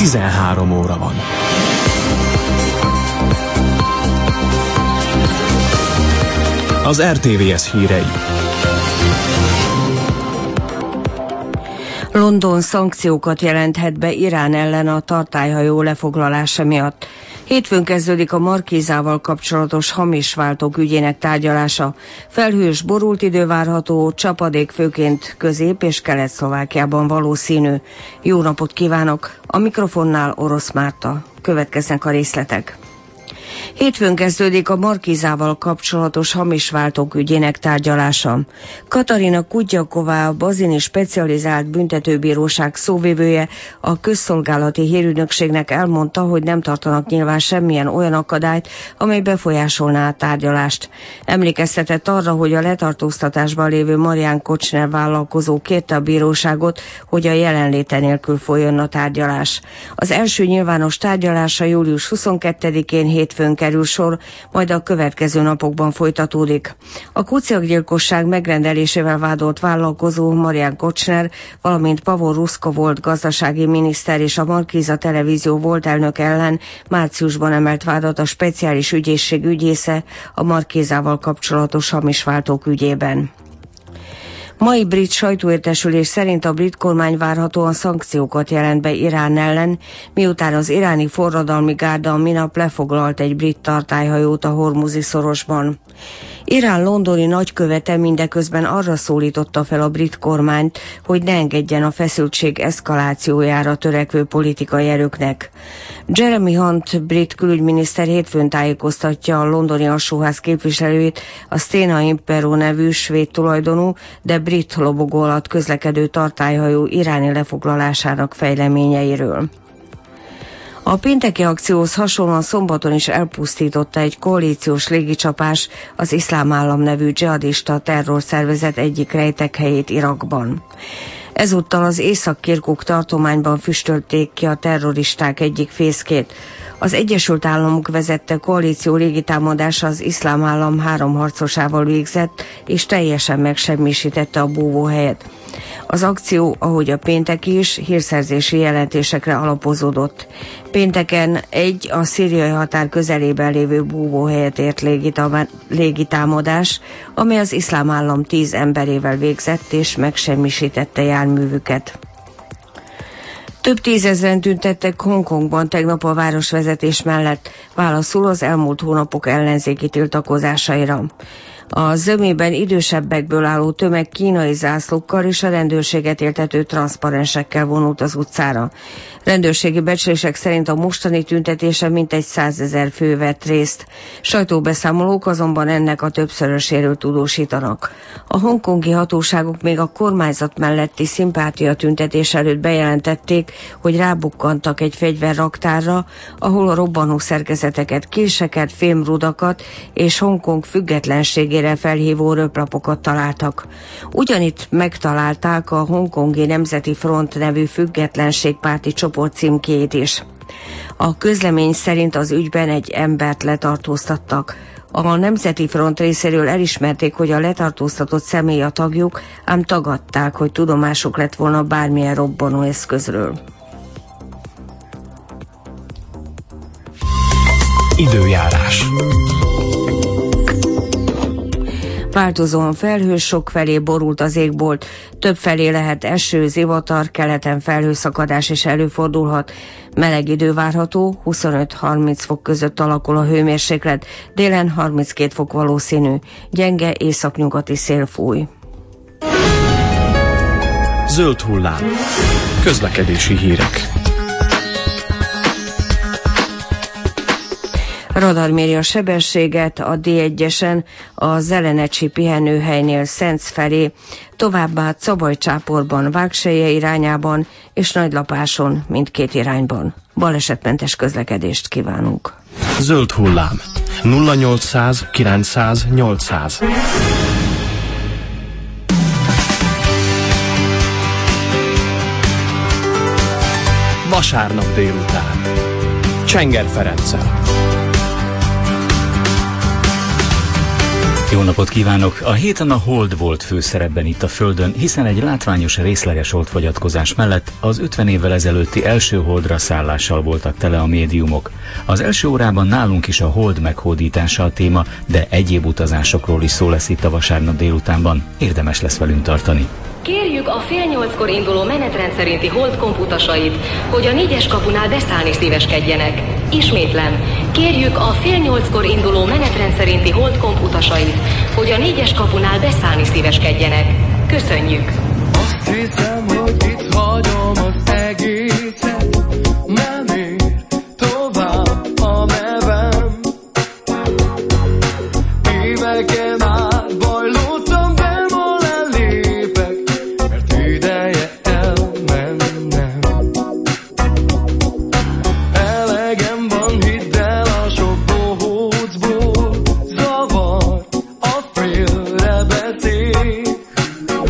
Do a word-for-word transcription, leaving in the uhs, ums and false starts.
tizenhárom óra van. Az er té vé es hírei. London szankciókat jelenthet be Irán ellen a tartályhajó lefoglalása miatt. Hétfőn kezdődik a Markízával kapcsolatos hamisváltók ügyének tárgyalása. Felhős, borult idő várható, csapadék főként Közép- és Kelet-Szlovákiában valószínű. Jó napot kívánok! A mikrofonnál Orosz Márta. Következnek a részletek. Hétfőn kezdődik a Markízával kapcsolatos hamisváltók ügyének tárgyalása. Katarina Kutyaková, a bazini specializált büntetőbíróság szóvivője, a közszolgálati hírügynökségnek elmondta, hogy nem tartanak nyilván semmilyen olyan akadályt, amely befolyásolná a tárgyalást. Emlékeztetett arra, hogy a letartóztatásban lévő Marián Kocsner vállalkozó kérte a bíróságot, hogy a jelenléte nélkül folyjon a tárgyalás. Az első nyilvános tárgyalása július huszonkettedikén hétfőn kerül sor, majd a következő napokban folytatódik. A kuciakgyilkosság megrendelésével vádolt vállalkozó Marián Kocsner, valamint Pavol Ruszko volt gazdasági miniszter és a Markíza televízió volt elnök ellen márciusban emelt vádat a speciális ügyészség ügyésze a Markízával kapcsolatos hamisváltók ügyében. Mai brit sajtóértesülés szerint a brit kormány várhatóan szankciókat jelent be Irán ellen, miután az iráni forradalmi gárda a minap lefoglalt egy brit tartályhajót a Hormuzi szorosban. Irán londoni nagykövete mindeközben arra szólította fel a brit kormányt, hogy ne engedjen a feszültség eszkalációjára törekvő politikai erőknek. Jeremy Hunt brit külügyminiszter hétfőn tájékoztatja a londoni alsóház képviselőit a Stena Impero nevű svéd tulajdonú, de brit lobogó alatt közlekedő tartályhajó iráni lefoglalásának fejleményeiről. A pénteki akcióhoz hasonlóan szombaton is elpusztította egy koalíciós légicsapás az Iszlám Állam nevű dzsihadista terrorszervezet egyik rejtekhelyét Irakban. Ezúttal az Észak-Kirkuk tartományban füstölték ki a terroristák egyik fészkét. Az Egyesült Államok vezette koalíció légitámadása az Iszlám Állam három harcosával végzett, és teljesen megsemmisítette a búvóhelyet. Az akció, ahogy a pénteki is, hírszerzési jelentésekre alapozódott. Pénteken egy a szíriai határ közelében lévő búvóhelyet ért légitámadás, amely az Iszlám Állam tíz emberével végzett és megsemmisítette járművüket. Több tízezren tüntettek Hongkongban tegnap a városvezetés mellett, válaszul az elmúlt hónapok ellenzéki tiltakozásaira. A zömében idősebbekből álló tömeg kínai zászlókkal és a rendőrséget éltető transzparensekkel vonult az utcára. Rendőrségi becslések szerint a mostani tüntetésen mintegy százezer fő vett részt. Sajtóbeszámolók azonban ennek a többszöröséről tudósítanak. A hongkongi hatóságok még a kormányzat melletti szimpátia tüntetés előtt bejelentették, hogy rábukkantak egy fegyverraktárra, ahol a robbanó szerkezeteket, késeket, fémrudakat és Hongkong függetlenségére felhívó röplapokat találtak. Ugyanitt megtalálták a Hongkongi Nemzeti Front nevű függetlenségpárti csoport címkéjét is. A közlemény szerint az ügyben egy embert letartóztattak. A Nemzeti Front részéről elismerték, hogy a letartóztatott személy a tagjuk, ám tagadták, hogy tudomásuk lett volna bármilyen robbanó eszközről. Időjárás. Változóan felhős, sokfelé borult az égbolt, többfelé lehet eső, zivatar, keleten felhőszakadás is előfordulhat. Meleg idő várható, huszonöt-harminc fok között alakul a hőmérséklet, délen harminckét fok valószínű, gyenge északnyugati szél fúj. Zöld hullám. Közlekedési hírek. Radar méri a sebességet a dé egyesen a Zelenecsi pihenőhelynél Szenc felé, továbbá Cabajcsáporban, Vágselye irányában és Nagylapáson mindkét irányban. Balesetmentes közlekedést kívánunk. Zöld hullám. nulla nyolcszáz kilencszáz nyolcszáz. Vasárnap délután. Csenger Ferenccel. Jó napot kívánok! A héten a Hold volt főszerepben itt a Földön, hiszen egy látványos részleges holdfogyatkozás mellett az ötven évvel ezelőtti első Holdra szállással voltak tele a médiumok. Az első órában nálunk is a Hold meghódítása a téma, de egyéb utazásokról is szó lesz itt a vasárnap délutánban. Érdemes lesz velünk tartani. Kérjük a fél nyolckor induló menetrend szerinti Hold komputasait, hogy a négyes kapunál beszállni szíveskedjenek. Ismétlem, kérjük a fél nyolckor induló menetrend szerinti Hold komputasait, hogy a négyes kapunál beszállni szíveskedjenek. Köszönjük! Azt hiszem, hogy itt hagy